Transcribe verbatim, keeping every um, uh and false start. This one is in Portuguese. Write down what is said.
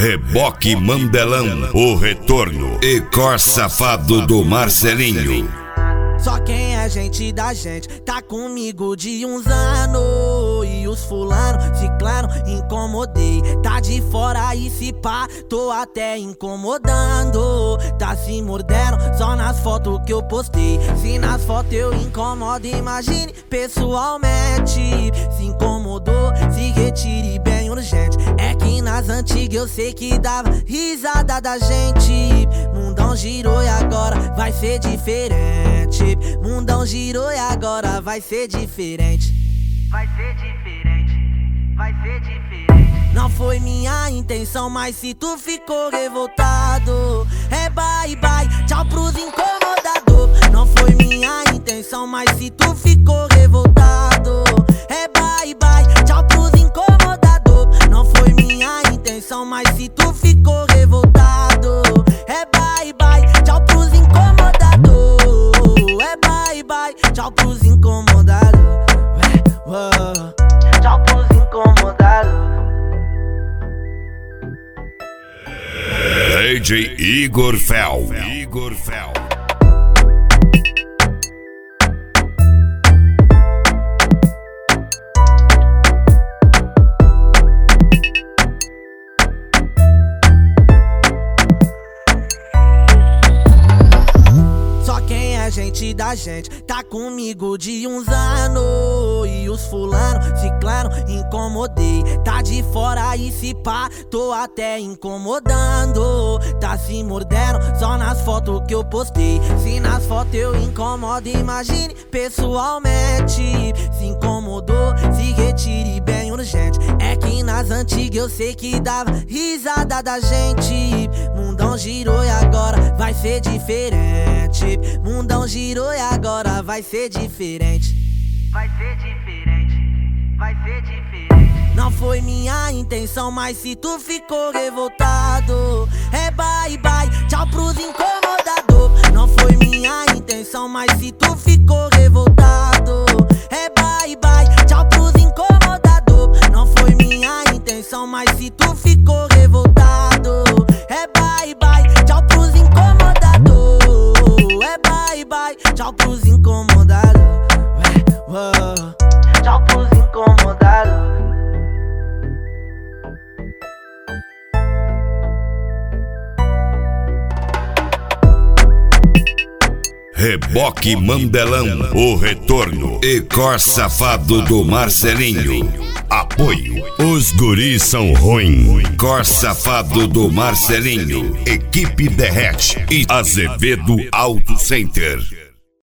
Reboque Mandelão, o retorno. E Cor Safado do Marcelinho. Só quem é gente da gente tá comigo de uns anos. E os fulano, ciclano, incomodei. Tá de fora e se pá, tô até incomodando. Tá se mordendo só nas fotos que eu postei. Se nas fotos eu incomodo, imagine pessoalmente. Se incomodou, se retire bem urgente. É que nas antigas eu sei que dava risada da gente. Mundão girou e agora vai ser diferente. Mundão girou e agora vai ser diferente. Vai ser diferente, vai ser diferente. Não foi minha intenção, mas se tu ficou revoltado, é bye bye, tchau pros incomodador. Não foi minha intenção, mas se tu ficou revoltado, é bye bye, tchau pros incomodador. Não foi minha intenção, mas se tu ficou revoltado, é bye bye, tchau pros incomodador. É bye bye, tchau pros incomodados. Tchau pros incomodados. D J Igor Fel. Igor Fel. Gente da gente tá comigo de uns anos. E os fulano, ciclano, incomodei. Tá de fora e se pá, tô até incomodando. Tá se mordendo só nas fotos que eu postei. Se nas fotos eu incomodo, imagine pessoalmente. Se incomodou, se retire bem urgente. É que nas antigas eu sei que dava risada da gente. Mundão girou e agora vai ser diferente. Mundão girou e agora vai ser diferente. Vai ser diferente, vai ser diferente. Não foi minha intenção, mas se tu ficou revoltado, é bye bye, tchau pros incomodador. Não foi minha intenção, mas se tu ficou revoltado, é bye bye, tchau pros incomodador. Não foi minha intenção, mas se tu ficou revoltado, é bye bye, tchau pros incomodador. É bye bye, tchau pros incomodados. Tchau pros incomodados. Reboque Mandelão, o retorno. E Cor Safado do Marcelinho. Apoio. Os guris são ruim. Cor Safado do Marcelinho. Equipe Derrete e Azevedo Auto Center.